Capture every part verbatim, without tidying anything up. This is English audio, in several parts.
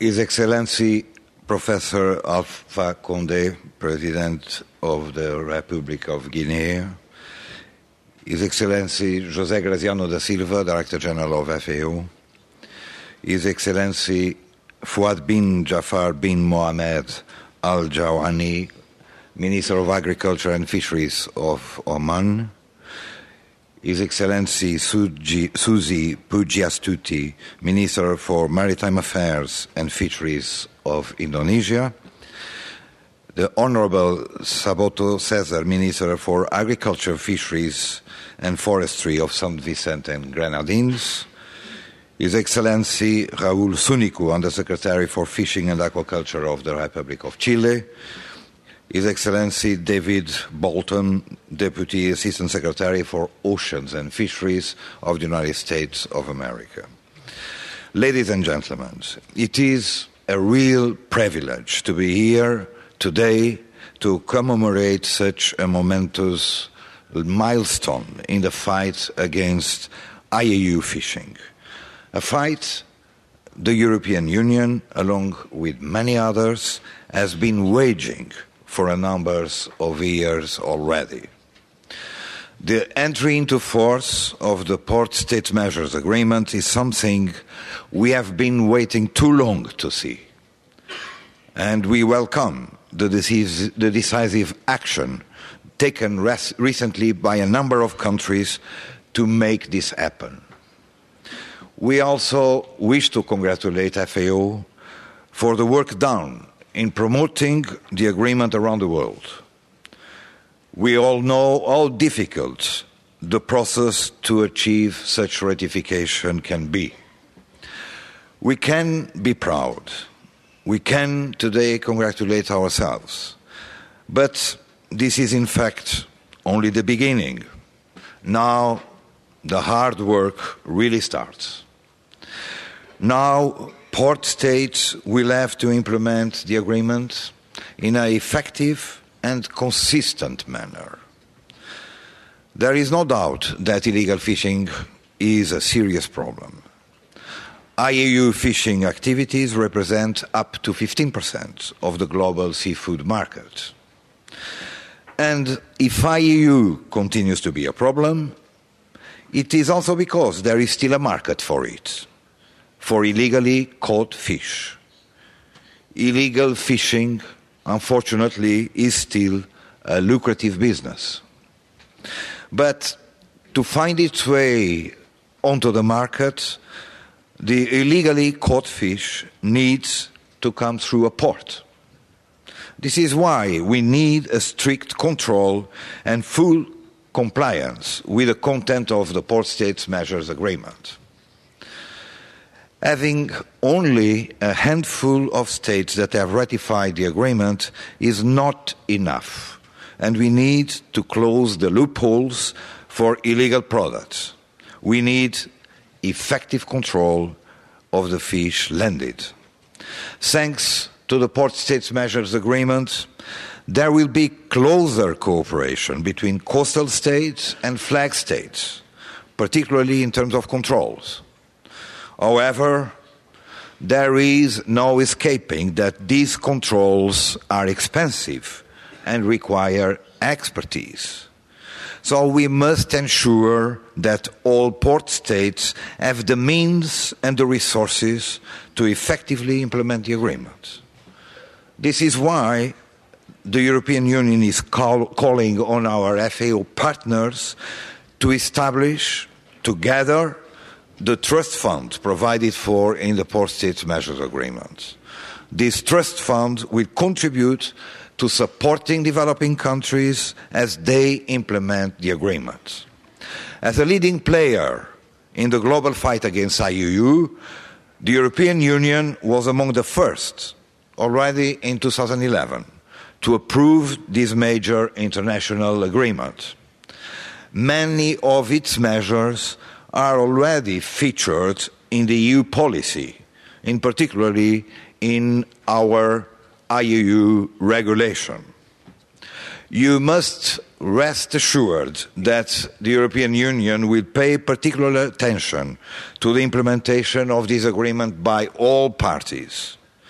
His Excellency Professor Alpha Condé, President of the Republic of Guinea, His Excellency José Graziano da Silva, Director General of F A O, His Excellency Fouad bin Jafar bin Mohammed Al Jawani, Minister of Agriculture and Fisheries of Oman, His Excellency Suji, Susi Pujiastuti, Minister for Maritime Affairs and Fisheries of Indonesia, the Honorable Saboto Cesar, Minister for Agriculture, Fisheries and Forestry of Saint Vincent and Grenadines, His Excellency Raúl Sunicu, Undersecretary for Fishing and Aquaculture of the Republic of Chile, His Excellency David Bolton, Deputy Assistant Secretary for Oceans and Fisheries of the United States of America. Ladies and gentlemen, it is a real privilege to be here today to commemorate such a momentous milestone in the fight against I U U fishing, a fight the European Union, along with many others, has been waging for a number of years already. The entry into force of the Port States Measures Agreement is something we have been waiting too long to see. And we welcome the decisive, the decisive action taken res- recently by a number of countries to make this happen. We also wish to congratulate F A O for the work done in promoting the agreement around the world. We all know how difficult the process to achieve such ratification can be. We can be proud. We can today congratulate ourselves. But this is in fact only the beginning. Now the hard work really starts. Now port states will have to implement the agreement in an effective and consistent manner. There is no doubt that illegal fishing is a serious problem. I U U fishing activities represent up to fifteen percent of the global seafood market. And if I U U continues to be a problem, it is also because there is still a market for it. For illegally caught fish. Illegal fishing, unfortunately, is still a lucrative business. But to find its way onto the market, the illegally caught fish needs to come through a port. This is why we need a strict control and full compliance with the content of the Port States Measures Agreement. Having only a handful of states that have ratified the agreement is not enough, and we need to close the loopholes for illegal products. We need effective control of the fish landed. Thanks to the Port States Measures Agreement, there will be closer cooperation between coastal states and flag states, particularly in terms of controls. However, there is no escaping that these controls are expensive and require expertise. So we must ensure that all port states have the means and the resources to effectively implement the agreement. This is why the European Union is call, calling on our F A O partners to establish together the trust fund provided for in the Port States Measures Agreement. This trust fund will contribute to supporting developing countries as they implement the agreement. As a leading player in the global fight against I U U, the European Union was among the first, already in two thousand eleven, to approve this major international agreement. Many of its measures are already featured in the E U policy, in particularly in our I U U regulation. You must rest assured that the European Union will pay particular attention to the implementation of this agreement by all parties.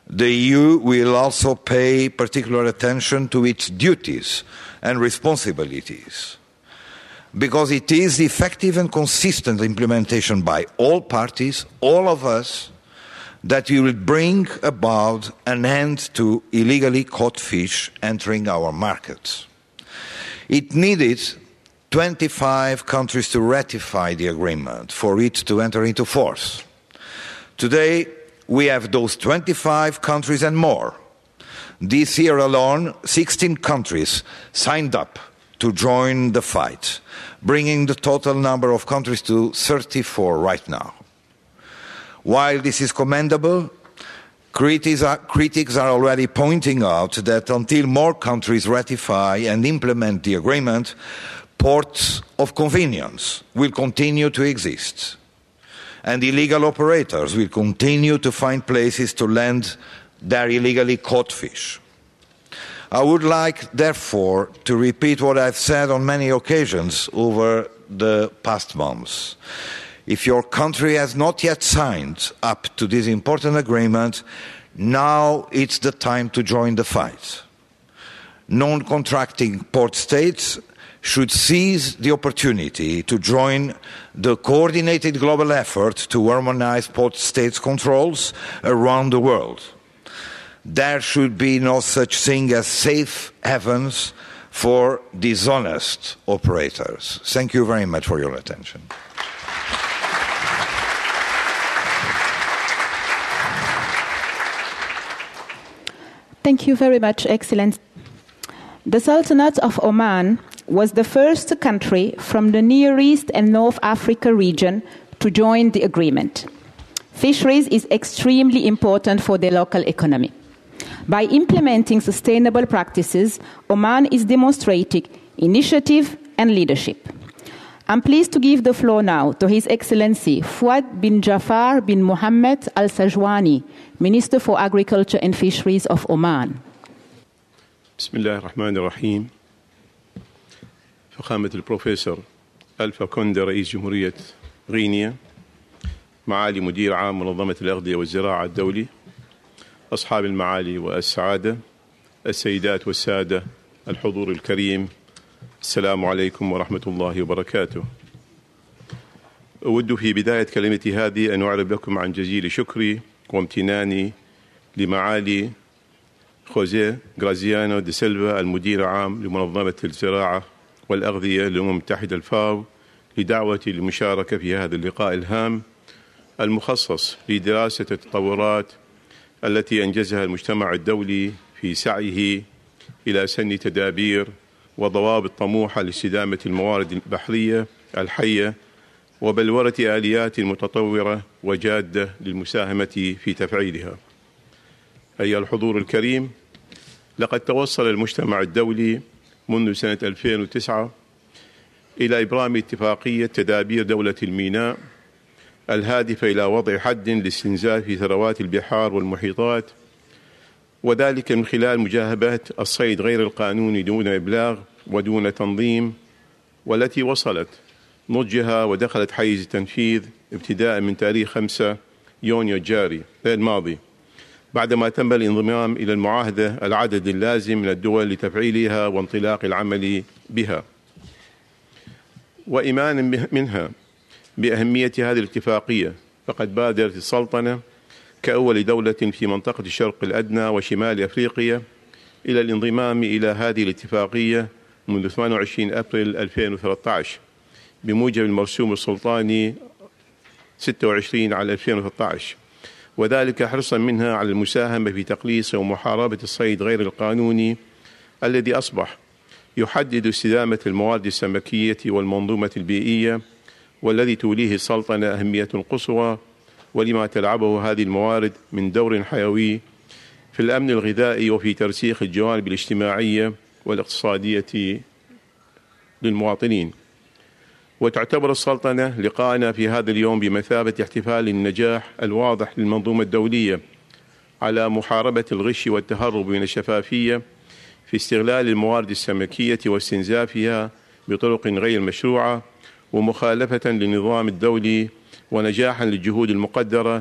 the E U will also pay particular attention to its duties and responsibilities, because it is effective and consistent implementation by all parties, all of us, that we will bring about an end to illegally caught fish entering our markets. It needed twenty-five countries to ratify the agreement for it to enter into force. Today, we have those twenty-five countries and more. This year alone, sixteen countries signed up to join the fight, bringing the total number of countries to thirty-four right now. While this is commendable, critics are, critics are already pointing out that until more countries ratify and implement the agreement, ports of convenience will continue to exist, and illegal operators will continue to find places to land their illegally caught fish. I would like, therefore, to repeat what I've said on many occasions over the past months. If your country has not yet signed up to this important agreement, now it's the time to join the fight. Non-contracting port states should seize the opportunity to join the coordinated global effort to harmonize port states' controls around the world. There should be no such thing as safe havens for dishonest operators. Thank you very much for your attention. Thank you very much, Excellency. The Sultanate of Oman was the first country from the Near East and North Africa region to join the agreement. Fisheries is extremely important for the local economy. By implementing sustainable practices, Oman is demonstrating initiative and leadership. I'm pleased to give the floor now to His Excellency Fouad bin Jafar bin Mohammed Al Sajwani, Minister for Agriculture and Fisheries of Oman. Bismillah ar-Rahman ar-Rahim. فخامة البروفيسور ألفا كوندي رئيس جمهورية غينيا، معالي مدير عام منظمة الأغذية والزراعة الدولي، أصحاب المعالي والسعادة، السيدات والسادة، الحضور الكريم، السلام عليكم ورحمة الله وبركاته. أود في بداية كلمتي هذه أن أعرب لكم عن جزيل شكري وامتناني لمعالي خوزيه غرازيانو دي سيلفا، المدير العام لمنظمة الزراعة والأغذية للأمم المتحدة الفاو، لدعوتي للمشاركة في هذا اللقاء الهام المخصص لدراسة التطورات التي أنجزها المجتمع الدولي في سعيه إلى سن تدابير وضوابط طموحة لاستدامة الموارد البحرية الحية وبلورة آليات متطورة وجادة للمساهمة في تفعيلها. أيها الحضور الكريم، لقد توصل المجتمع الدولي منذ سنة ألفين وتسعة إلى إبرام اتفاقية تدابير دولة الميناء الهادفة إلى وضع حد لاستنزاف ثروات البحار والمحيطات، وذلك من خلال مجاهبات الصيد غير القانوني دون إبلاغ ودون تنظيم، والتي وصلت نضجها ودخلت حيز التنفيذ ابتداء من تاريخ خمسة يونيو الجاري الماضي، بعدما تم الانضمام إلى المعاهدة العدد اللازم من الدول لتفعيلها وانطلاق العمل بها. وإيمانا منها بأهمية هذه الاتفاقية، فقد بادرت السلطنة كأول دولة في منطقة الشرق الأدنى وشمال أفريقيا إلى الانضمام إلى هذه الاتفاقية منذ ثمانية وعشرين أبريل ألفين وثلاثة عشر بموجب المرسوم السلطاني ستة وعشرين على ألفين وثلاثة عشر، وذلك حرصا منها على المساهمة في تقليص ومحاربة الصيد غير القانوني الذي أصبح يحدد استدامة الموارد السمكية والمنظومة البيئية، والذي توليه السلطنة أهمية قصوى، ولما تلعبه هذه الموارد من دور حيوي في الأمن الغذائي وفي ترسيخ الجوانب الاجتماعية والاقتصادية للمواطنين. وتعتبر السلطنة لقاءنا في هذا اليوم بمثابة احتفال النجاح الواضح للمنظومة الدولية على محاربة الغش والتهرب من الشفافية في استغلال الموارد السمكية واستنزافها بطرق غير مشروعة، ومخالفة للنظام الدولي، ونجاحا للجهود المقدرة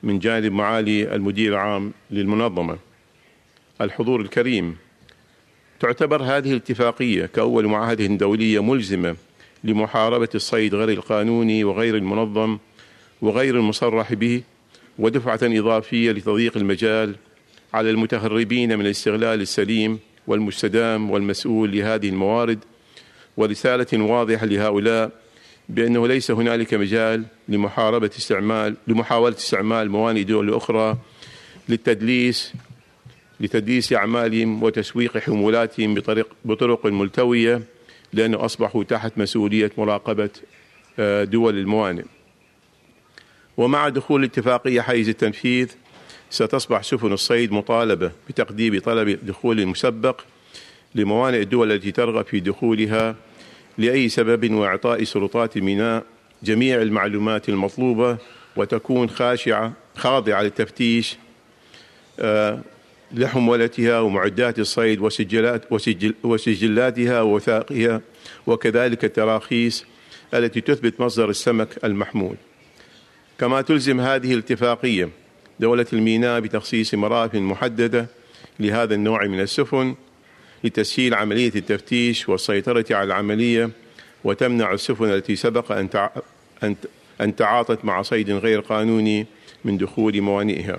من جانب معالي المدير العام للمنظمة. الحضور الكريم، تعتبر هذه الاتفاقية كأول معاهدة دولية ملزمة لمحاربة الصيد غير القانوني وغير المنظم وغير المصرح به، ودفعة إضافية لتضييق المجال على المتهربين من الاستغلال السليم والمستدام والمسؤول لهذه الموارد، ورسالة واضحة لهؤلاء بأنه ليس هنالك مجال لمحاربة استعمال لمحاولة استعمال موانئ دول أخرى للتدليس لتدليس أعمالهم وتسويق حمولاتهم بطرق بطرق ملتوية، لأنه أصبحوا تحت مسؤولية مراقبة دول الموانئ. ومع دخول الاتفاقية حيز التنفيذ ستصبح سفن الصيد مطالبة بتقديم طلب دخول مسبق لموانئ الدول التي ترغب في دخولها لأي سبب، وإعطاء سلطات الميناء جميع المعلومات المطلوبة، وتكون خاشعة خاضعة للتفتيش لحمولتها ومعدات الصيد وسجلات وسجل وسجلاتها ووثائقها، وكذلك التراخيص التي تثبت مصدر السمك المحمول. كما تلزم هذه الاتفاقية دولة الميناء بتخصيص مرافق محددة لهذا النوع من السفن لتسهيل عملية التفتيش والسيطرة على العملية، وتمنع السفن التي سبق أن أن تعاطت مع صيد غير قانوني من دخول موانئها.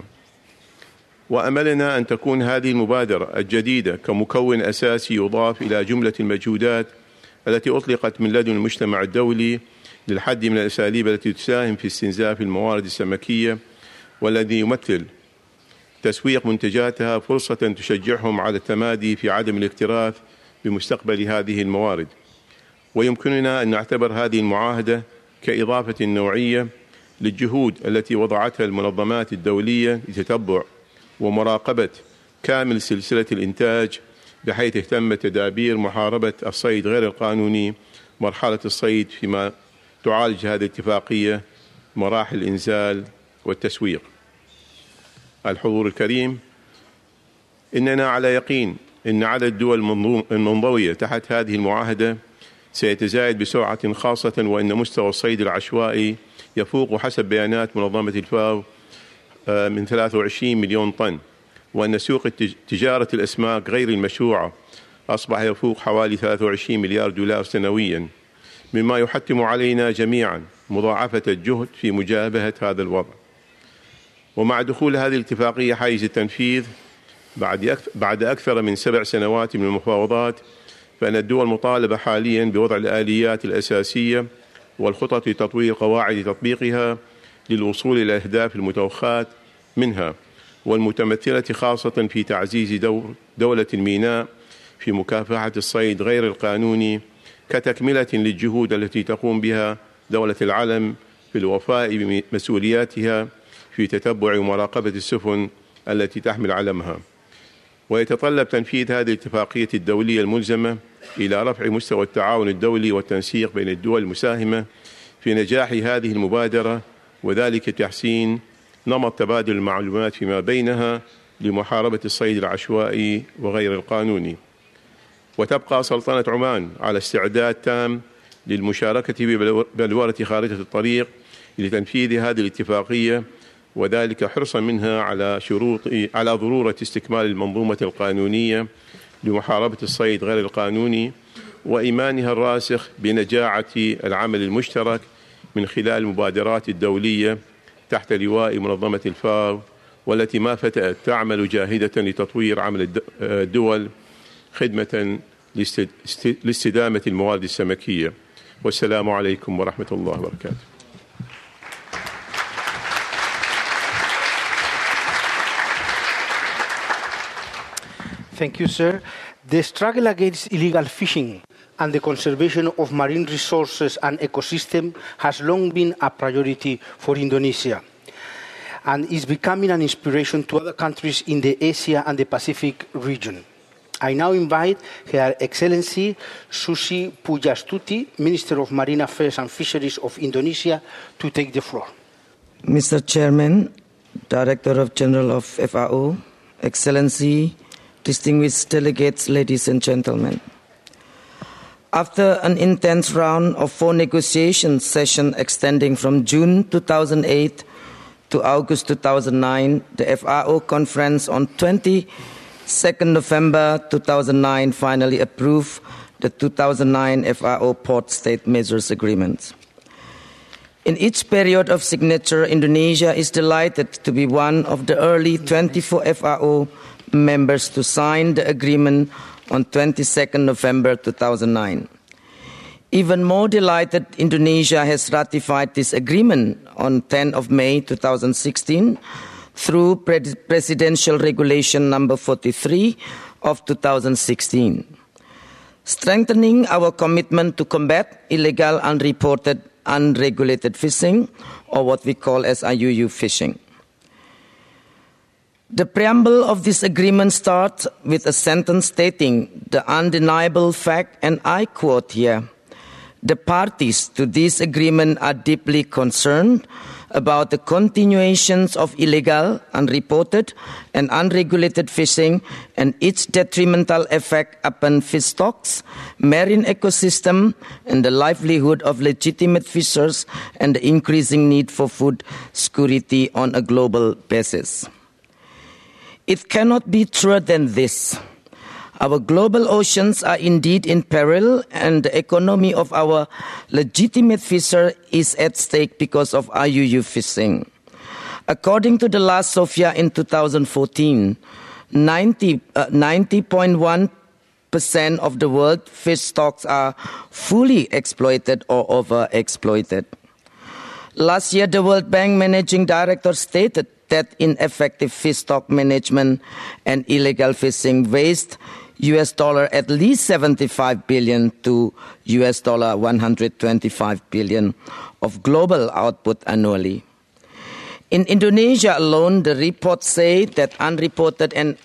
وأملنا أن تكون هذه المبادرة الجديدة كمكون أساسي يضاف إلى جملة المجهودات التي أطلقت من لدن المجتمع الدولي للحد من الأساليب التي تساهم في استنزاف الموارد السمكية، والذي يمثل تسويق منتجاتها فرصة تشجعهم على التمادي في عدم الاكتراث بمستقبل هذه الموارد. ويمكننا أن نعتبر هذه المعاهدة كإضافة نوعية للجهود التي وضعتها المنظمات الدولية لتتبع ومراقبة كامل سلسلة الإنتاج، بحيث اهتمت تدابير محاربة الصيد غير القانوني مرحلة الصيد، فيما تعالج هذه الاتفاقية مراحل الإنزال والتسويق. الحضور الكريم، إننا على يقين أن عدد الدول المنضوية تحت هذه المعاهدة سيتزايد بسرعة، خاصة وأن مستوى الصيد العشوائي يفوق حسب بيانات منظمة الفاو من ثلاثة وعشرين مليون طن، وأن سوق تجارة الأسماك غير المشروعة أصبح يفوق حوالي ثلاثة وعشرين مليار دولار سنويا، مما يحتم علينا جميعا مضاعفة الجهد في مجابهة هذا الوضع. ومع دخول هذه الاتفاقية حيز التنفيذ بعد أكثر من سبع سنوات من المفاوضات، فإن الدول مطالبة حاليا بوضع الآليات الأساسية والخطط لتطوير قواعد تطبيقها للوصول إلى الأهداف المتوخاة منها، والمتمثلة خاصة في تعزيز دور دولة الميناء في مكافحة الصيد غير القانوني، كتكملة للجهود التي تقوم بها دولة العلم في الوفاء بمسؤولياتها في تتبع ومراقبة السفن التي تحمل علمها. ويتطلب تنفيذ هذه الاتفاقية الدولية الملزمة إلى رفع مستوى التعاون الدولي والتنسيق بين الدول المساهمة في نجاح هذه المبادرة، وذلك تحسين نمط تبادل المعلومات فيما بينها لمحاربة الصيد العشوائي وغير القانوني. وتبقى سلطنة عمان على استعداد تام للمشاركة ببلورة خارطة الطريق لتنفيذ هذه الاتفاقية، وذلك حرصا منها على شروط على ضرورة استكمال المنظومة القانونية لمحاربة الصيد غير القانوني، وإيمانها الراسخ بنجاعة العمل المشترك من خلال المبادرات الدولية تحت لواء منظمة الفاو، والتي ما فتأت تعمل جاهدة لتطوير عمل الدول خدمة لاستدامة الموارد السمكية. والسلام عليكم ورحمة الله وبركاته. Thank you, sir. The struggle against illegal fishing and the conservation of marine resources and ecosystem has long been a priority for Indonesia and is becoming an inspiration to other countries in the Asia and the Pacific region. I now invite Her Excellency Susi Pujastuti, Minister of Marine Affairs and Fisheries of Indonesia, to take the floor. Mister Chairman, Director of General of F A O, Excellency, distinguished delegates, ladies and gentlemen. After an intense round of four negotiation sessions extending from June two thousand eight to August two thousand nine, the F A O conference on twenty-second November two thousand nine finally approved the two thousand nine F A O Port State Measures Agreement. In each period of signature, Indonesia is delighted to be one of the early twenty-four F A O members to sign the agreement on twenty-second November two thousand nine. Even more delighted, Indonesia has ratified this agreement on tenth of May two thousand sixteen through Pre- Presidential Regulation number forty-three of two thousand sixteen, strengthening our commitment to combat illegal, unreported, unregulated fishing, or what we call as I U U fishing. The preamble of this agreement starts with a sentence stating the undeniable fact, and I quote here, "The parties to this agreement are deeply concerned about the continuations of illegal, unreported, and unregulated fishing and its detrimental effect upon fish stocks, marine ecosystem, and the livelihood of legitimate fishers, and the increasing need for food security on a global basis." It cannot be truer than this. Our global oceans are indeed in peril, and the economy of our legitimate fisher is at stake because of I U U fishing. According to the last SOFIA in two thousand fourteen, ninety point one percent of the world fish stocks are fully exploited or overexploited. Last year, the World Bank Managing Director stated that ineffective fish stock management and illegal fishing waste U S dollar at least seventy-five billion to U S dollar one hundred twenty-five billion of global output annually. In Indonesia alone, the reports say that unreported and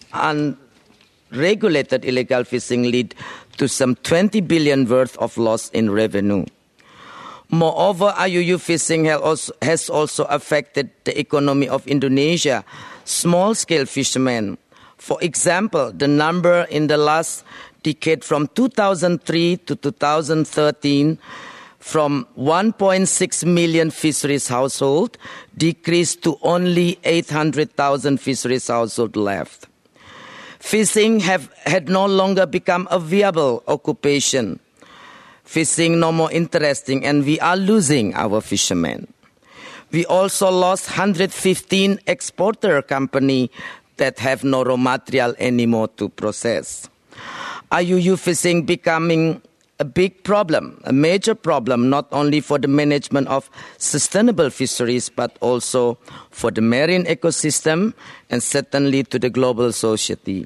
unregulated illegal fishing lead to some twenty billion worth of loss in revenue. Moreover, I U U fishing has also affected the economy of Indonesia, small-scale fishermen. For example, the number in the last decade from two thousand three to two thousand thirteen from one point six million fisheries households decreased to only eight hundred thousand fisheries households left. Fishing have, had no longer become a viable occupation. Fishing no more interesting, and we are losing our fishermen. We also lost one hundred fifteen exporter companies that have no raw material anymore to process. I U U fishing becoming a big problem, a major problem, not only for the management of sustainable fisheries, but also for the marine ecosystem and certainly to the global society.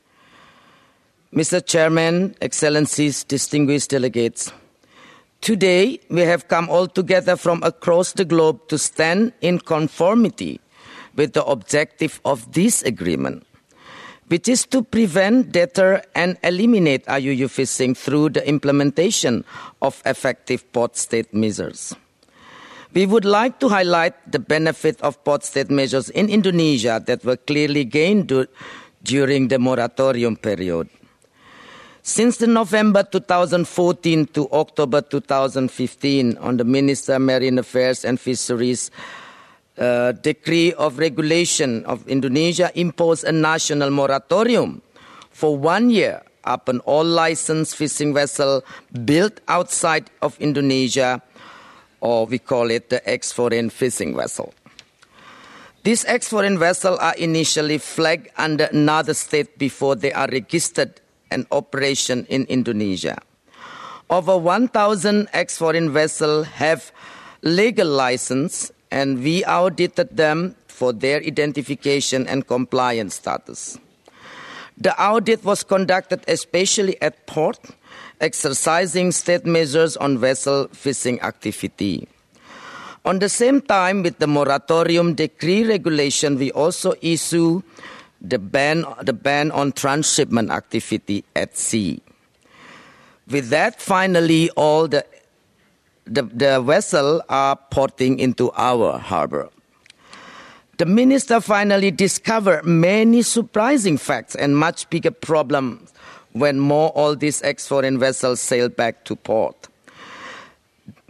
Mister Chairman, Excellencies, distinguished delegates, today we have come all together from across the globe to stand in conformity with the objective of this agreement, which is to prevent, deter, and eliminate I U U fishing through the implementation of effective port state measures. We would like to highlight the benefit of port state measures in Indonesia that were clearly gained do- during the moratorium period. Since the November two thousand fourteen to October two thousand fifteen on the Minister of Marine Affairs and Fisheries uh, Decree of Regulation of Indonesia imposed a national moratorium for one year upon all licensed fishing vessels built outside of Indonesia, or we call it the ex-foreign fishing vessel. These ex-foreign vessels are initially flagged under another state before they are registered and operation in Indonesia. Over one thousand ex-foreign vessels have legal license, and we audited them for their identification and compliance status. The audit was conducted especially at port, exercising state measures on vessel fishing activity. On the same time, with the moratorium decree regulation, we also issue the ban, the ban on transshipment activity at sea. With that, finally, all the, the, the vessels are porting into our harbor. The minister finally discovered many surprising facts and much bigger problems when more all these ex-foreign vessels sail back to port.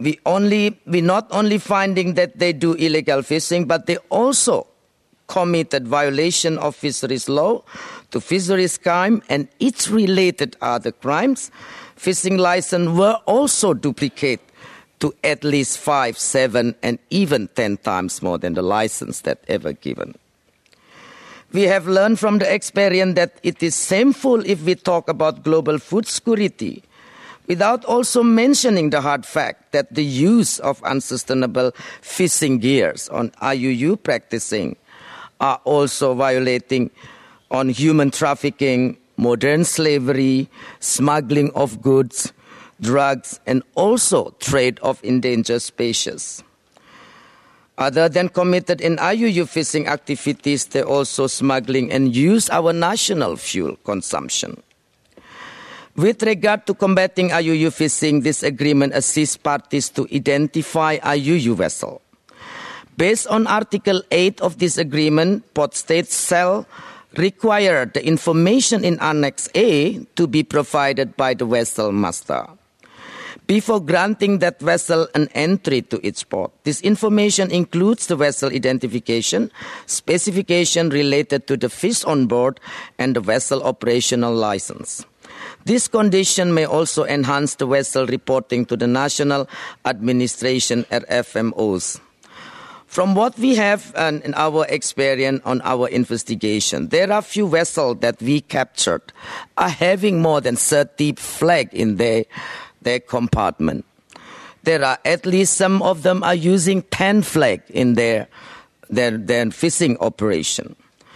we only we not only finding that they do illegal fishing, but they also committed violation of fisheries law to fisheries crime and its related other crimes. Fishing license were also duplicated to at least five, seven, and even ten times more than the license that ever given. We have learned from the experience that it is shameful if we talk about global food security without also mentioning the hard fact that the use of unsustainable fishing gears on I U U practicing are also violating on human trafficking, modern slavery, smuggling of goods, drugs, and also trade of endangered species. Other than committed in I U U fishing activities, they also smuggling and use our national fuel consumption. With regard to combating I U U fishing, this agreement assists parties to identify I U U vessels. Based on Article eight of this agreement, port states shall require the information in Annex A to be provided by the vessel master before granting that vessel an entry to its port. This information includes the vessel identification, specification related to the fish on board, and the vessel operational license. This condition may also enhance the vessel reporting to the National Administration or F M Os. From what we have uh, in our experience on our investigation, there are few vessels that we captured are having more than thirty flags in their, their compartment. There are at least some of them are using ten flags in their, their, their fishing operation.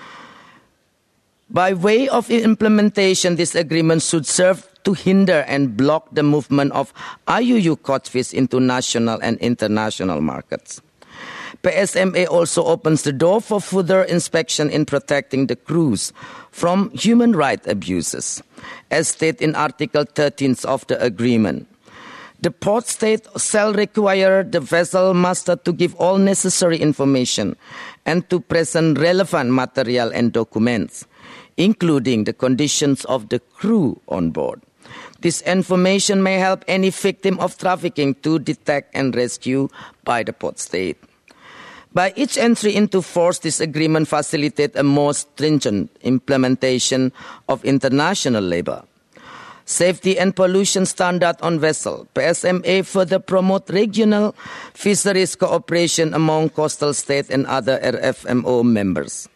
By way of implementation, this agreement should serve to hinder and block the movement of I U U caught fish into national and international markets. P S M A also opens the door for further inspection in protecting the crews from human rights abuses, as stated in Article thirteen of the agreement. The port state shall require the vessel master to give all necessary information and to present relevant material and documents, including the conditions of the crew on board. This information may help any victim of trafficking to detect and rescue by the port state. By its entry into force, this agreement facilitates a more stringent implementation of international labor, safety and pollution standard on vessels. P S M A further promote regional fisheries cooperation among coastal states and other R F M O members.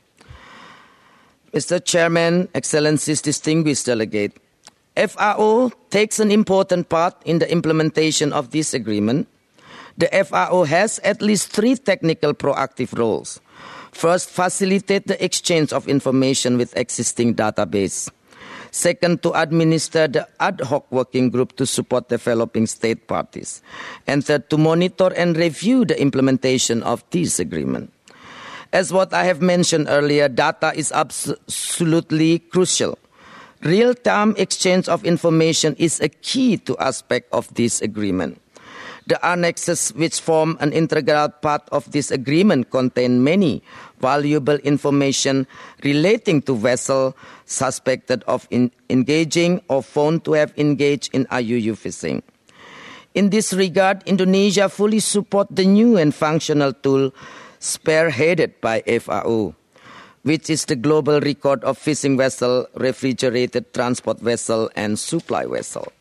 Mister Chairman, Excellencies, distinguished delegate, F A O takes an important part in the implementation of this agreement. The F A O has at least three technical proactive roles. First, facilitate the exchange of information with existing database. Second, to administer the ad hoc working group to support developing state parties. And third, to monitor and review the implementation of this agreement. As what I have mentioned earlier, data is absolutely crucial. Real-time exchange of information is a key to aspect of this agreement. The annexes, which form an integral part of this agreement, contain many valuable information relating to vessels suspected of in engaging or found to have engaged in I U U fishing. In this regard, Indonesia fully supports the new and functional tool spearheaded by F A O, which is the global record of fishing vessel, refrigerated transport vessel, and supply vessel.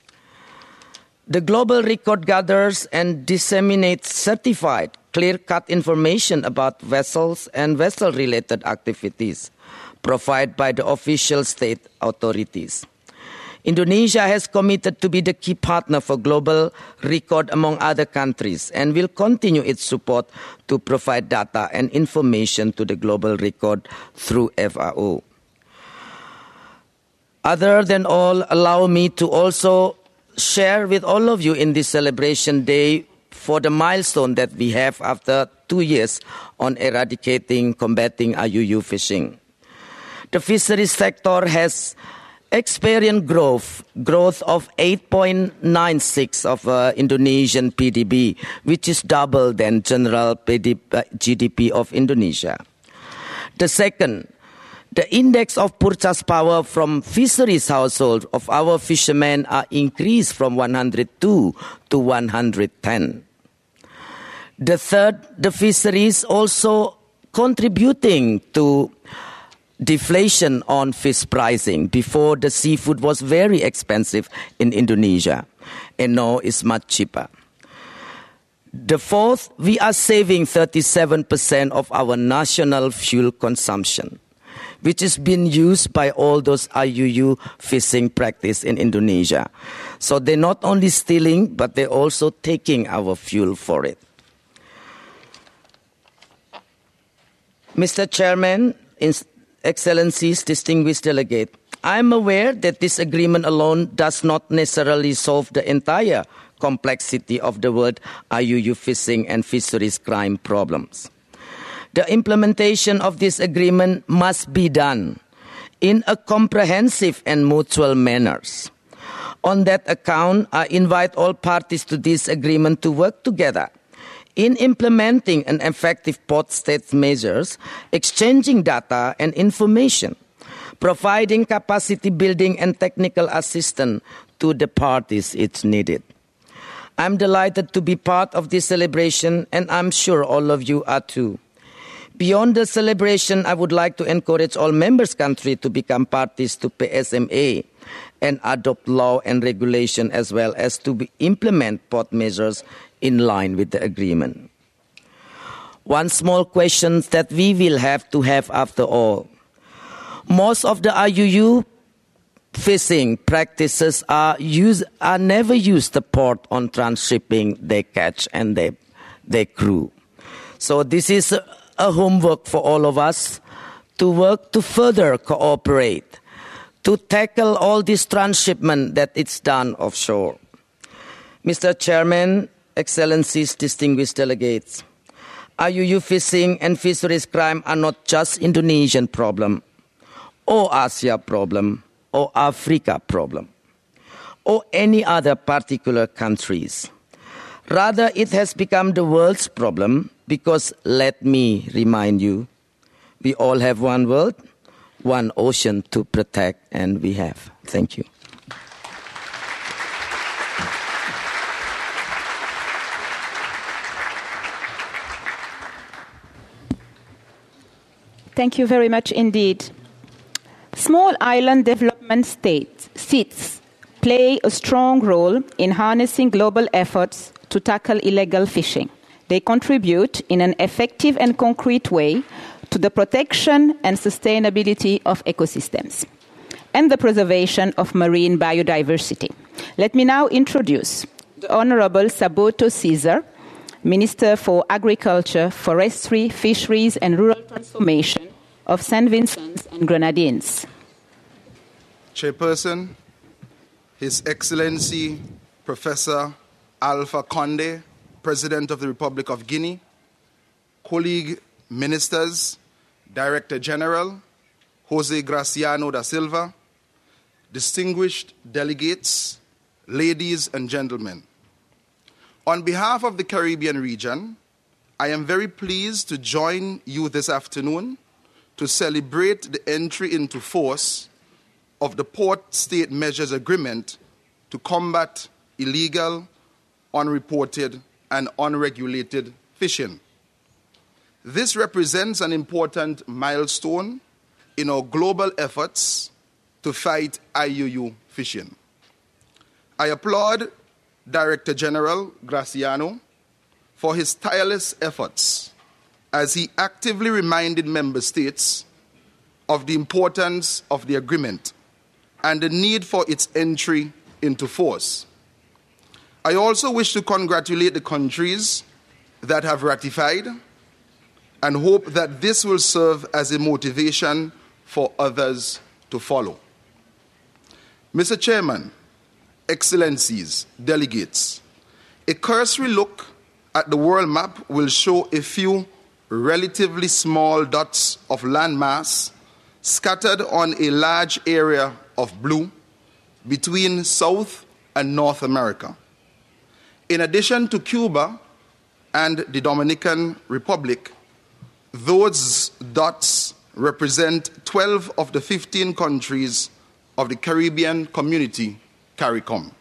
The global record gathers and disseminates certified, clear-cut information about vessels and vessel-related activities provided by the official state authorities. Indonesia has committed to be the key partner for global record among other countries and will continue its support to provide data and information to the global record through F A O. Other than all, allow me to also share with all of you in this celebration day for the milestone that we have after two years on eradicating, combating I U U fishing. The fisheries sector has experienced growth, growth of eight point nine six of uh, Indonesian P D B, which is double than general G D P of Indonesia. The second, The index of purchase power from fisheries households of our fishermen are increased from one hundred two to one hundred ten. The third, the fisheries also contributing to deflation on fish pricing. Before, the seafood was very expensive in Indonesia, and now it's much cheaper. The fourth, we are saving thirty-seven percent of our national fuel consumption, which is being used by all those I U U fishing practice in Indonesia. So they're not only stealing, but they're also taking our fuel for it. Mister Chairman, Excellencies, distinguished delegate, I'm aware that this agreement alone does not necessarily solve the entire complexity of the world I U U fishing and fisheries crime problems. The implementation of this agreement must be done in a comprehensive and mutual manner. On that account, I invite all parties to this agreement to work together in implementing an effective post-state measures, exchanging data and information, providing capacity building and technical assistance to the parties it's needed. I'm delighted to be part of this celebration, and I'm sure all of you are too. Beyond the celebration, I would like to encourage all members' countries to become parties to P S M A and adopt law and regulation, as well as to be implement port measures in line with the agreement. One small question that we will have to have after all. Most of the I U U fishing practices are use are never used the port on transshipping they catch and they they crew. So this is a, a homework for all of us to work to further cooperate, to tackle all this transshipment that it's done offshore. Mister Chairman, Excellencies, distinguished delegates, I U U fishing and fisheries crime are not just Indonesian problem, or Asia problem, or Africa problem, or any other particular countries. Rather, it has become the world's problem because, let me remind you, we all have one world, one ocean to protect, and we have. Thank you. Thank you very much indeed. Small island development states, states play a strong role in harnessing global efforts to tackle illegal fishing. They contribute in an effective and concrete way to the protection and sustainability of ecosystems and the preservation of marine biodiversity. Let me now introduce the Honorable Saboto Caesar, Minister for Agriculture, Forestry, Fisheries and Rural Transformation of Saint Vincent and Grenadines. Chairperson, His Excellency Professor Alpha Conde, President of the Republic of Guinea, colleague ministers, Director General Jose Graciano da Silva, distinguished delegates, ladies and gentlemen. On behalf of the Caribbean region, I am very pleased to join you this afternoon to celebrate the entry into force of the Port State Measures Agreement to combat illegal, unreported, and unregulated fishing. This represents an important milestone in our global efforts to fight I U U fishing. I applaud Director General Graciano for his tireless efforts as he actively reminded member states of the importance of the agreement and the need for its entry into force. I also wish to congratulate the countries that have ratified and hope that this will serve as a motivation for others to follow. Mister Chairman, Excellencies, delegates, a cursory look at the world map will show a few relatively small dots of landmass scattered on a large area of blue between South and North America. In addition to Cuba and the Dominican Republic, those dots represent twelve of the fifteen countries of the Caribbean Community, CARICOM.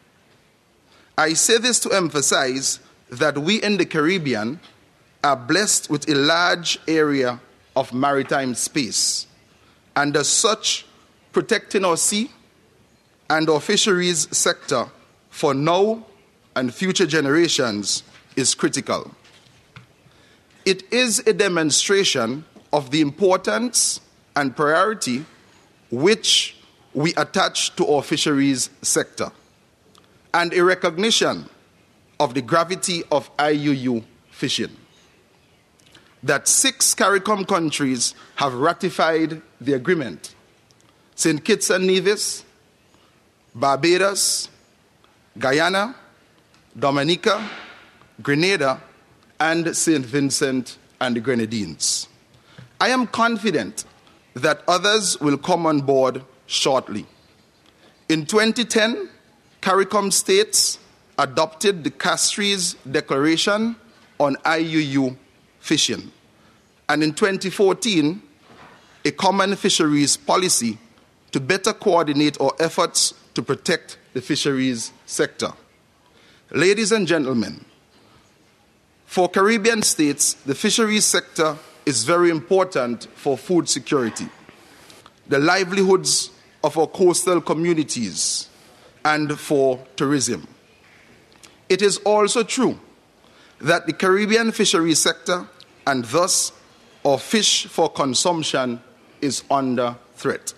I say this to emphasize that we in the Caribbean are blessed with a large area of maritime space, and as such, protecting our sea and our fisheries sector for now and future generations is critical. It is a demonstration of the importance and priority which we attach to our fisheries sector, and a recognition of the gravity of I U U fishing. That six CARICOM countries have ratified the agreement: Saint Kitts and Nevis, Barbados, Guyana, Dominica, Grenada, and Saint Vincent and the Grenadines. I am confident that others will come on board shortly. In twenty ten, CARICOM states adopted the Castries Declaration on I U U fishing, and in twenty fourteen, a common fisheries policy to better coordinate our efforts to protect the fisheries sector. Ladies and gentlemen, for Caribbean states, the fisheries sector is very important for food security, the livelihoods of our coastal communities, and for tourism. It is also true that the Caribbean fisheries sector, and thus our fish for consumption, is under threat.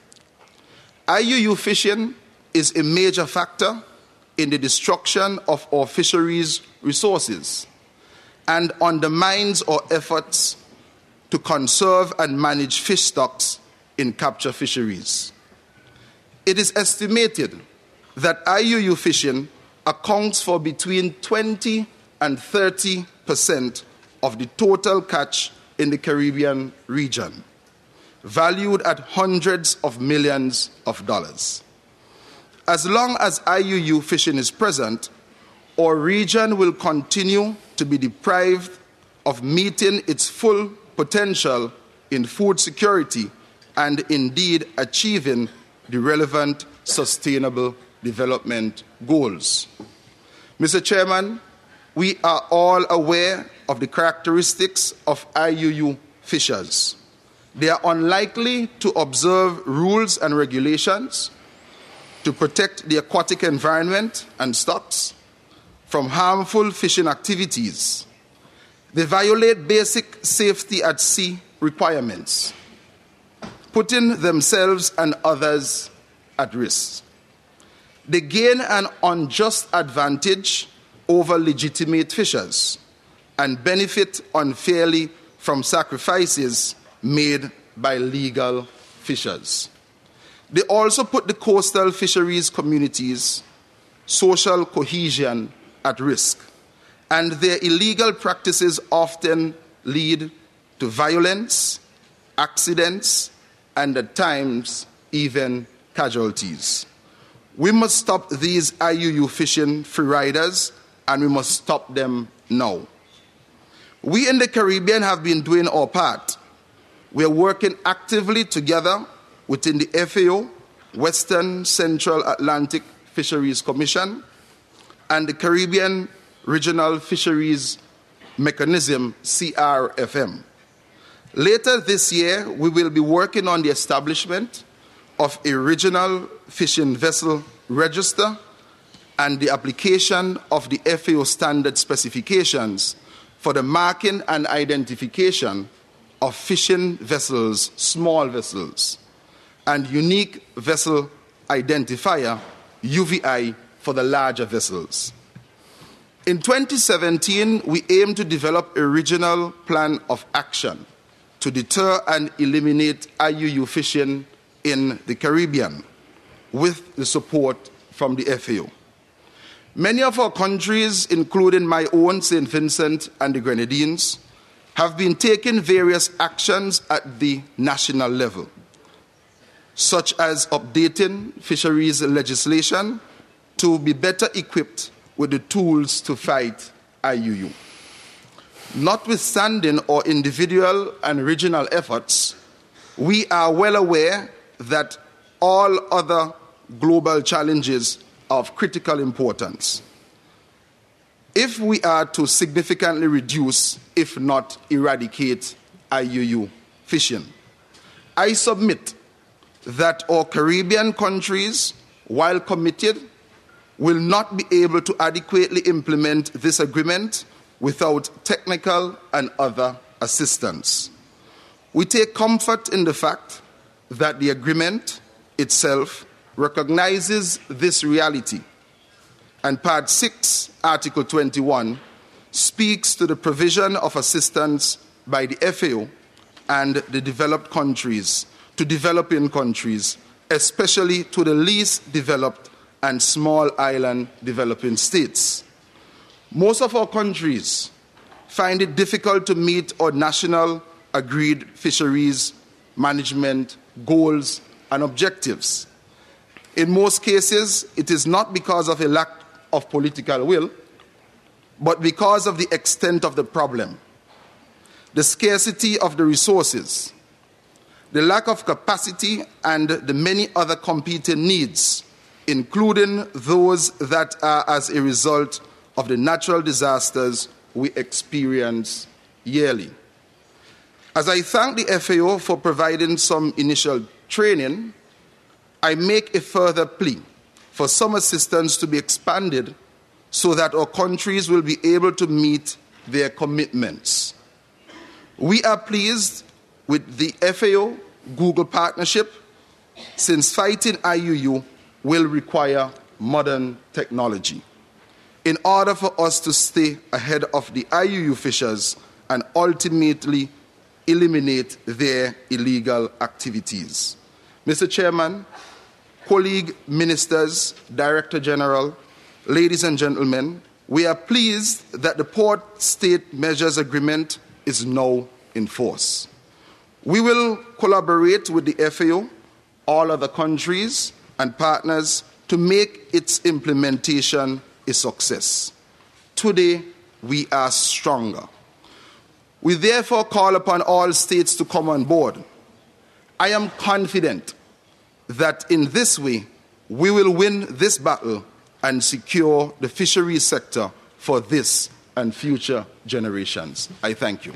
I U U fishing is a major factor in the destruction of our fisheries resources and undermines our efforts to conserve and manage fish stocks in capture fisheries. It is estimated that I U U fishing accounts for between twenty and thirty percent of the total catch in the Caribbean region, valued at hundreds of millions of dollars. As long as I U U fishing is present, our region will continue to be deprived of meeting its full potential in food security and indeed achieving the relevant sustainable development goals. Mister Chairman, we are all aware of the characteristics of I U U fishers. They are unlikely to observe rules and regulations to protect the aquatic environment and stocks from harmful fishing activities. They violate basic safety at sea requirements, putting themselves and others at risk. They gain an unjust advantage over legitimate fishers and benefit unfairly from sacrifices made by legal fishers. They also put the coastal fisheries communities' social cohesion at risk, and their illegal practices often lead to violence, accidents, and at times even casualties. We must stop these I U U fishing freeriders, and we must stop them now. We in the Caribbean have been doing our part. We are working actively together within the F A O, Western Central Atlantic Fisheries Commission, and the Caribbean Regional Fisheries Mechanism, C R F M. Later this year, we will be working on the establishment of a regional fishing vessel register and the application of the F A O standard specifications for the marking and identification of fishing vessels, small vessels, and unique vessel identifier, U V I, for the larger vessels. In twenty seventeen, we aim to develop a regional plan of action to deter and eliminate I U U fishing in the Caribbean with the support from the F A O. Many of our countries, including my own Saint Vincent and the Grenadines, have been taking various actions at the national level, such as updating fisheries legislation to be better equipped with the tools to fight I U U. Notwithstanding our individual and regional efforts, We are well aware that all other global challenges are of critical importance. If we are to significantly reduce, if not eradicate, I U U fishing, I submit that our Caribbean countries, while committed, will not be able to adequately implement this agreement without technical and other assistance. We take comfort in the fact that the agreement itself recognizes this reality, and Part six, Article twenty-one, speaks to the provision of assistance by the F A O and the developed countries to developing countries, especially to the least developed and small island developing states. Most of our countries find it difficult to meet our national agreed fisheries management goals and objectives. In most cases, it is not because of a lack of political will, but because of the extent of the problem, the scarcity of the resources, the lack of capacity, and the many other competing needs, including those that are as a result of the natural disasters we experience yearly. As I thank the F A O for providing some initial training, I make a further plea for some assistance to be expanded so that our countries will be able to meet their commitments. We are pleased with the F A O Google partnership, since fighting I U U will require modern technology in order for us to stay ahead of the I U U fishers and ultimately eliminate their illegal activities. Mister Chairman, colleague ministers, Director General, ladies and gentlemen, we are pleased that the Port State Measures Agreement is now in force. We will collaborate with the F A O, all other countries and partners to make its implementation a success. Today, we are stronger. We therefore call upon all states to come on board. I am confident that in this way, we will win this battle and secure the fisheries sector for this and future generations. I thank you.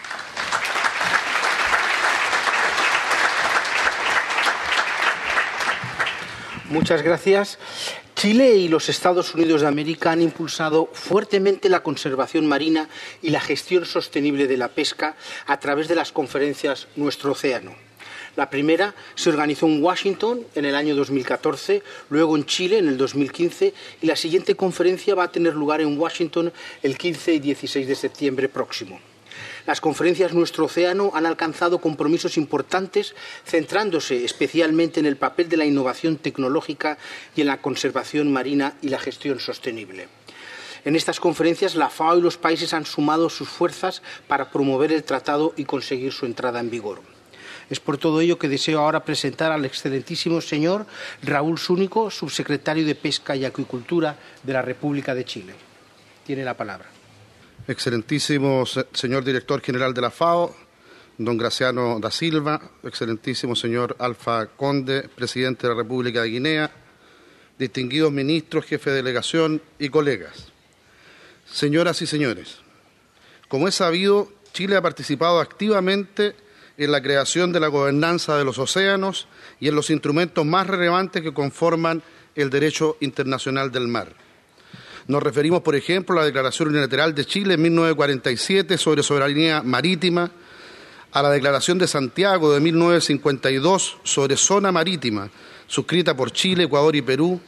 Muchas gracias. Chile y los Estados Unidos de América han impulsado fuertemente la conservación marina y la gestión sostenible de la pesca a través de las conferencias Nuestro Océano. La primera se organizó en Washington en el año dos mil catorce, luego en Chile en el dos mil quince y la siguiente conferencia va a tener lugar en Washington el quince y dieciséis de septiembre próximo. Las conferencias Nuestro Océano han alcanzado compromisos importantes, centrándose especialmente en el papel de la innovación tecnológica y en la conservación marina y la gestión sostenible. En estas conferencias, la FAO y los países han sumado sus fuerzas para promover el tratado y conseguir su entrada en vigor. Es por todo ello que deseo ahora presentar al excelentísimo señor Raúl Zúñiga, subsecretario de Pesca y Acuicultura de la República de Chile. Tiene la palabra. Excelentísimo señor director general de la FAO, don Graziano da Silva, excelentísimo señor Alpha Conde, presidente de la República de Guinea, distinguidos ministros, jefe de delegación y colegas. Señoras y señores, como es sabido, Chile ha participado activamente en la creación de la gobernanza de los océanos y en los instrumentos más relevantes que conforman el derecho internacional del mar. Nos referimos, por ejemplo, a la Declaración Unilateral de Chile en mil novecientos cuarenta y siete sobre soberanía marítima, a la Declaración de Santiago de mil novecientos cincuenta y dos sobre zona marítima, suscrita por Chile, Ecuador y Perú,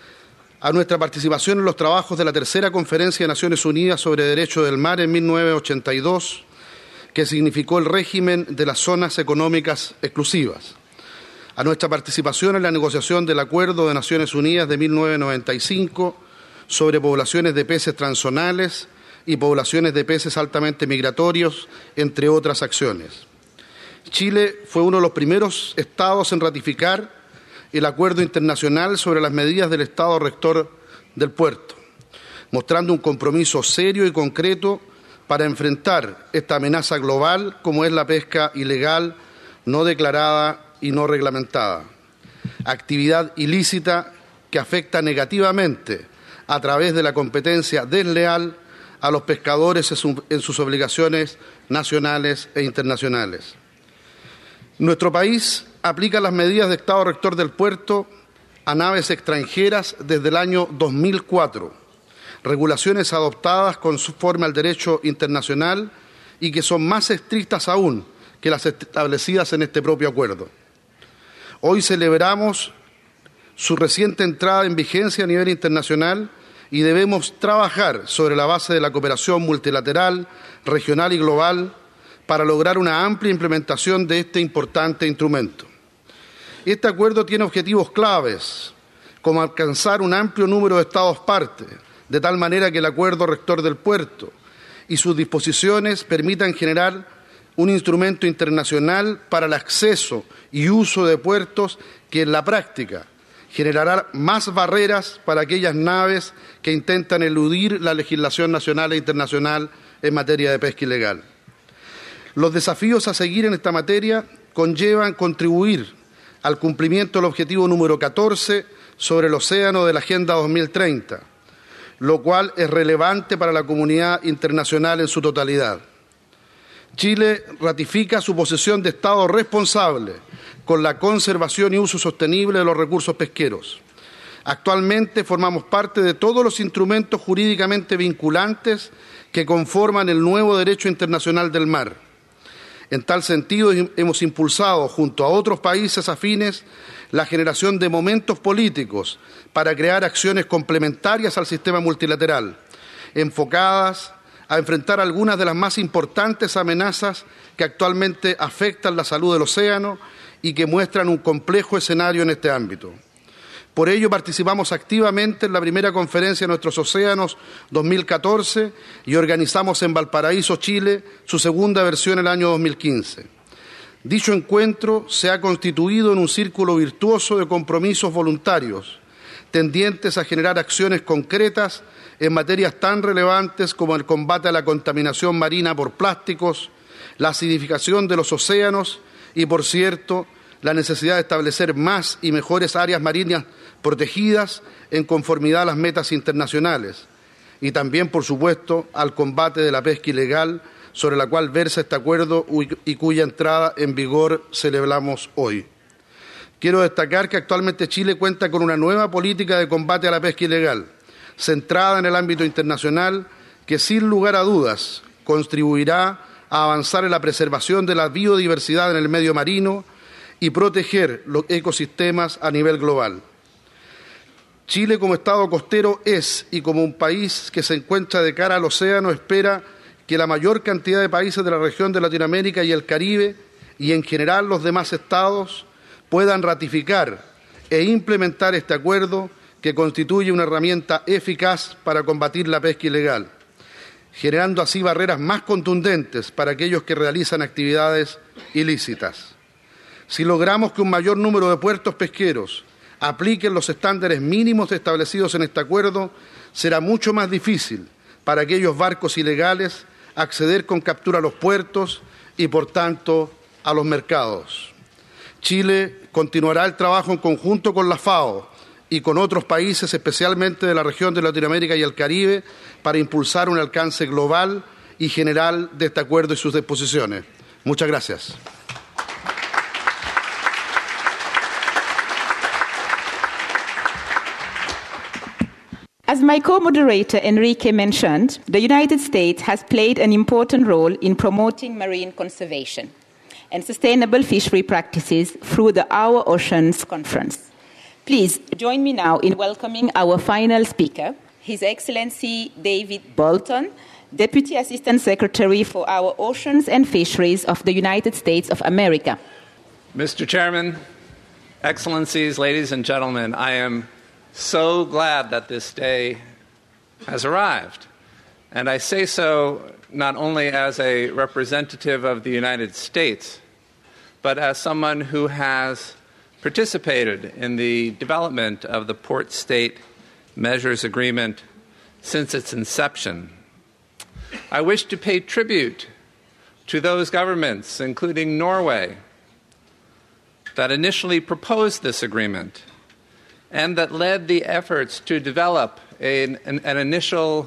a nuestra participación en los trabajos de la Tercera Conferencia de Naciones Unidas sobre Derecho del Mar en mil novecientos ochenta y dos, que significó el régimen de las zonas económicas exclusivas, a nuestra participación en la negociación del Acuerdo de Naciones Unidas de mil novecientos noventa y cinco, sobre poblaciones de peces transzonales y poblaciones de peces altamente migratorios, entre otras acciones. Chile fue uno de los primeros estados en ratificar el acuerdo internacional sobre las medidas del Estado rector del puerto, mostrando un compromiso serio y concreto para enfrentar esta amenaza global como es la pesca ilegal no declarada y no reglamentada, actividad ilícita que afecta negativamente a través de la competencia desleal a los pescadores en sus obligaciones nacionales e internacionales. Nuestro país aplica las medidas de Estado rector del puerto a naves extranjeras desde el año dos mil cuatro, regulaciones adoptadas conforme al derecho internacional y que son más estrictas aún que las establecidas en este propio acuerdo. Hoy celebramos su reciente entrada en vigencia a nivel internacional y debemos trabajar sobre la base de la cooperación multilateral, regional y global para lograr una amplia implementación de este importante instrumento. Este acuerdo tiene objetivos claves, como alcanzar un amplio número de Estados partes, de tal manera que el acuerdo rector del puerto y sus disposiciones permitan generar un instrumento internacional para el acceso y uso de puertos que en la práctica generará más barreras para aquellas naves que intentan eludir la legislación nacional e internacional en materia de pesca ilegal. Los desafíos a seguir en esta materia conllevan contribuir al cumplimiento del objetivo número catorce sobre el océano de la Agenda dos mil treinta, lo cual es relevante para la comunidad internacional en su totalidad. Chile ratifica su posición de Estado responsable con la conservación y uso sostenible de los recursos pesqueros. Actualmente formamos parte de todos los instrumentos jurídicamente vinculantes que conforman el nuevo derecho internacional del mar. En tal sentido, hemos impulsado, junto a otros países afines, la generación de momentos políticos para crear acciones complementarias al sistema multilateral, enfocadas a enfrentar algunas de las más importantes amenazas que actualmente afectan la salud del océano y que muestran un complejo escenario en este ámbito. Por ello, participamos activamente en la primera conferencia de Nuestros Océanos dos mil catorce y organizamos en Valparaíso, Chile, su segunda versión en el año dos mil quince. Dicho encuentro se ha constituido en un círculo virtuoso de compromisos voluntarios, tendientes a generar acciones concretas en materias tan relevantes como el combate a la contaminación marina por plásticos, la acidificación de los océanos y, por cierto, la necesidad de establecer más y mejores áreas marinas protegidas en conformidad a las metas internacionales y también, por supuesto, al combate de la pesca ilegal, sobre la cual versa este acuerdo y cuya entrada en vigor celebramos hoy. Quiero destacar que actualmente Chile cuenta con una nueva política de combate a la pesca ilegal, centrada en el ámbito internacional, que sin lugar a dudas contribuirá a avanzar en la preservación de la biodiversidad en el medio marino y proteger los ecosistemas a nivel global. Chile, como Estado costero, es, y como un país que se encuentra de cara al océano, espera que la mayor cantidad de países de la región de Latinoamérica y el Caribe, y en general los demás Estados, puedan ratificar e implementar este acuerdo que constituye una herramienta eficaz para combatir la pesca ilegal, generando así barreras más contundentes para aquellos que realizan actividades ilícitas. Si logramos que un mayor número de puertos pesqueros apliquen los estándares mínimos establecidos en este acuerdo, será mucho más difícil para aquellos barcos ilegales acceder con captura a los puertos y, por tanto, a los mercados. Chile continuará el trabajo en conjunto con la FAO y con otros países, especialmente de la región de Latinoamérica y el Caribe, para impulsar un alcance global y general de este acuerdo y sus disposiciones. Muchas gracias. As my co-moderator Enrique mentioned, the United States has played an important role in promoting marine conservation and sustainable fishery practices through the Our Oceans Conference. Please join me now in welcoming our final speaker, His Excellency David Bolton, Deputy Assistant Secretary for Our Oceans and Fisheries of the United States of America. Mister Chairman, Excellencies, ladies and gentlemen, I am so glad that this day has arrived. And I say so not only as a representative of the United States, but as someone who has participated in the development of the Port State Measures Agreement since its inception. I wish to pay tribute to those governments, including Norway, that initially proposed this agreement and that led the efforts to develop an, an, an initial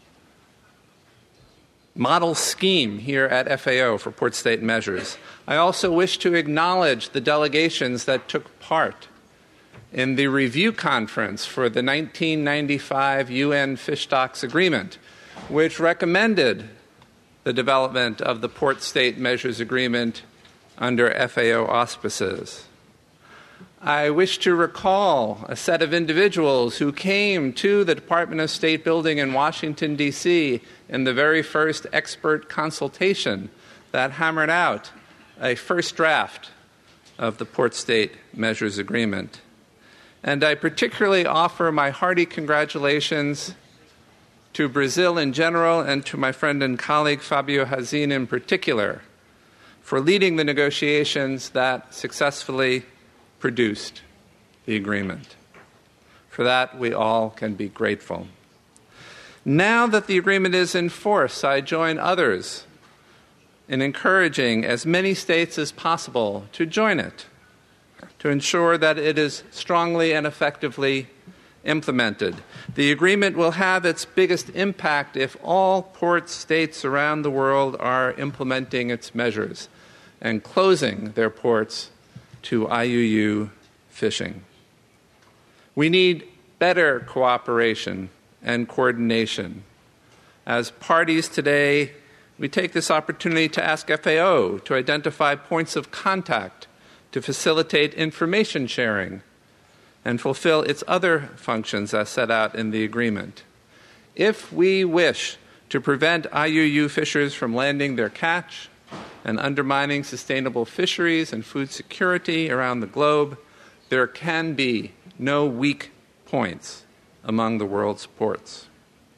model scheme here at F A O for port state measures. I also wish to acknowledge the delegations that took part in the review conference for the nineteen ninety-five U N Fish Stocks Agreement, which recommended the development of the Port State Measures Agreement under F A O auspices. I wish to recall a set of individuals who came to the Department of State building in Washington, D C in the very first expert consultation that hammered out a first draft of the Port State Measures Agreement. And I particularly offer my hearty congratulations to Brazil in general and to my friend and colleague Fabio Hazin in particular for leading the negotiations that successfully produced the agreement. For that, we all can be grateful. Now that the agreement is in force, I join others in encouraging as many states as possible to join it, to ensure that it is strongly and effectively implemented. The agreement will have its biggest impact if all port states around the world are implementing its measures and closing their ports to I U U fishing. We need better cooperation and coordination. As parties today, we take this opportunity to ask F A O to identify points of contact to facilitate information sharing and fulfill its other functions as set out in the agreement. If we wish to prevent I U U fishers from landing their catch and undermining sustainable fisheries and food security around the globe, there can be no weak points among the world's ports.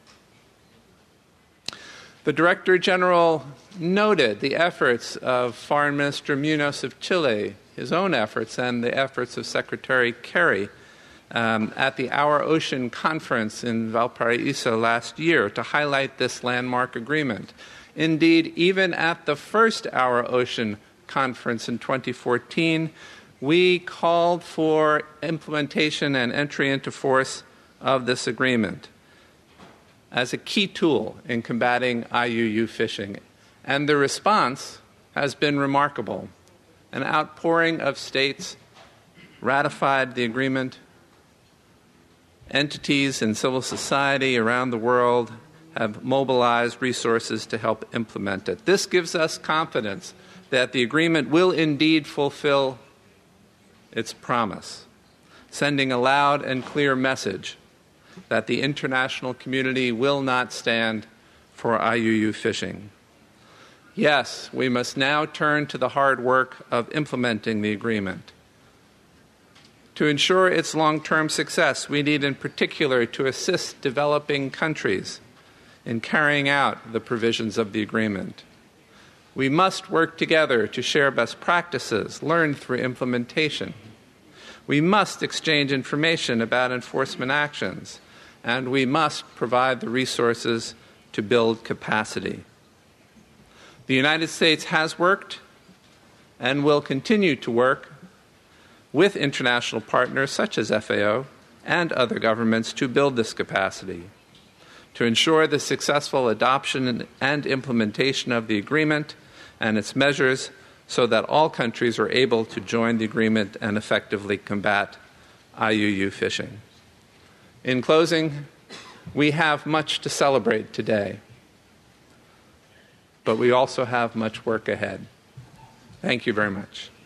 The Director General noted the efforts of Foreign Minister Munoz of Chile, his own efforts, and the efforts of Secretary Kerry um, at the Our Ocean Conference in Valparaiso last year to highlight this landmark agreement. Indeed, even at the first Our Ocean Conference in twenty fourteen, we called for implementation and entry into force of this agreement as a key tool in combating I U U fishing. And the response has been remarkable. An outpouring of states ratified the agreement. Entities in civil society around the world have mobilized resources to help implement it. This gives us confidence that the agreement will indeed fulfill its promise, sending a loud and clear message that the international community will not stand for I U U fishing. Yes, we must now turn to the hard work of implementing the agreement. To ensure its long-term success, we need in particular to assist developing countries in carrying out the provisions of the agreement. We must work together to share best practices learned through implementation. We must exchange information about enforcement actions, and we must provide the resources to build capacity. The United States has worked and will continue to work with international partners such as F A O and other governments to build this capacity, to ensure the successful adoption and implementation of the agreement and its measures so that all countries are able to join the agreement and effectively combat I U U fishing. In closing, we have much to celebrate today, but we also have much work ahead. Thank you very much.